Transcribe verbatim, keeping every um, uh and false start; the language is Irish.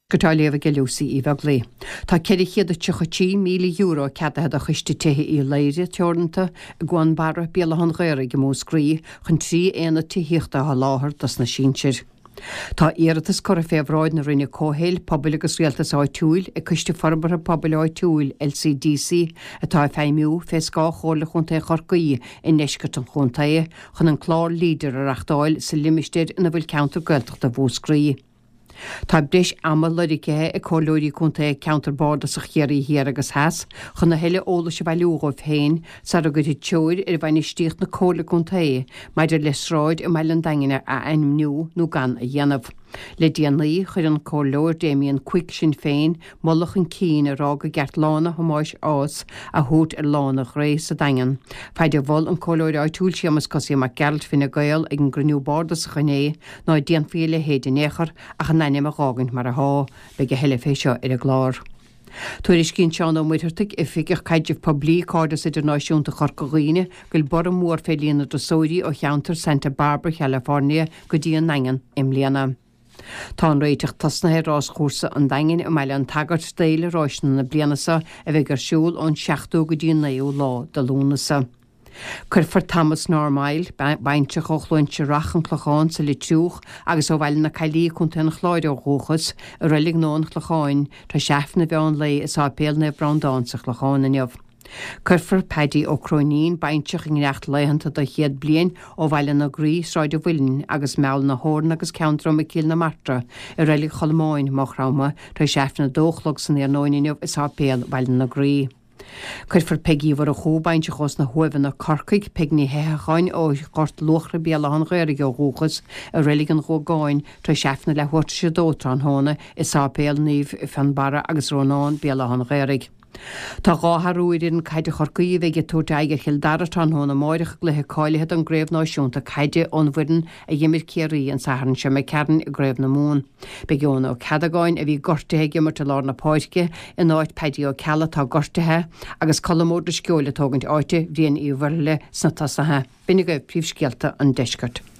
Gotá léamh go Lucy Eva Glé. Tá ceir chéad tuchatí míle euro ceadthe a chuiste tuthe í léire teornta a gháin bara béla an ghaire go mó scrí chun trí éana tuíochta a láthair das na sínsir. Tá iarratas cor a febráid na rinne cóhéil pobl agus rialtas áid túil a chuiste forbar a pobl áid túil L C D C atá féimiú fés gá chóla chunta chorcaí in neiscat an chuntaí chun an chlár líder a rachtáil sa limisteir na bhfuil counter gailteach a bhóscrí. Tá breis amal loricethe i cóileoirí chunta counterbáda sa chéirí hir agus heas chun na heile óla se bhilúgah féin sa a go dtí teoir ar bhaine stíocht na cóla chuntaí maidir lesráid i mailan daingine a aimniú nó gan a dhéanamh. Le déanaí chuir an cóileoir déimíon cuic sin féin mollach an cín a rága gert lána thomáis ás a thút ar lánach rééis sa daingan. Feidir bhil an cóileoir áid túil siamas cosí mar geld finna gail ag an grniú báda sa chuné ná déan féle héidir néchar a chu naine a gágant mar a há be go heile féisio ar a glár. Tuair is cinn seán ó muirteach i fiigeh caiideh poblí cádas idir náisiúnta chorcaghine goil bor an mór félíonna do sóirí ó cheantar Santa Barbara, California go dtí an naingan im léana. Tá an réiteach tasnathe rás chósa an daingin i meile an tagart stéile ráisna na blianasa a bheith gur siúil ón seachtú go dtí naú lá de lúnasa. Cuirfar Thomas Normail bainte chochluintse rachan chlacháin sa litúch agus ó bhhail na cailí chunta an chláide ó chóchas a rilig nóin chlacháin tá seafna bheán lei is ápéal na brandán sa chlacháin in jobh. Cuirfar Paddy ó Cronín baintseach in reacht leihananta do chéad blian ó bhhaile na grí sráide bhuilin agus meall na hórn agus countrum a cíl na martra i rilig cholmáin máchráma tá seafna dóchlog san ar nóin in jobh is ápéal bhhaile na grí. Cuirfar Peggy war a chóbainte chos na huimhan na corcaig pegní hechaáin ó gort lochra béala an ghairige ó rúchas a rilig an rógáin tá seafna le huirt sé dótra an hóna is ápéal níomh i fanbara agus rónáin béala an ghairige. Tá gáthúid in caiide chorcaí bheith túirta aige childaratá an hóna máireach lethe cáilethe an gréibh náisiúnta caiide ónmhuirin a dhéimiid céirí an saharan se me cearn i gréibh na mún. Begionna ó cadagáin a bhí gortathe gimmar lá na páidce in áid peidí ó ceala tá gortathe agus colmór de sceola tógant áite bhíon í bhile sna tasathe. Binne go príomhscialta an deiscart.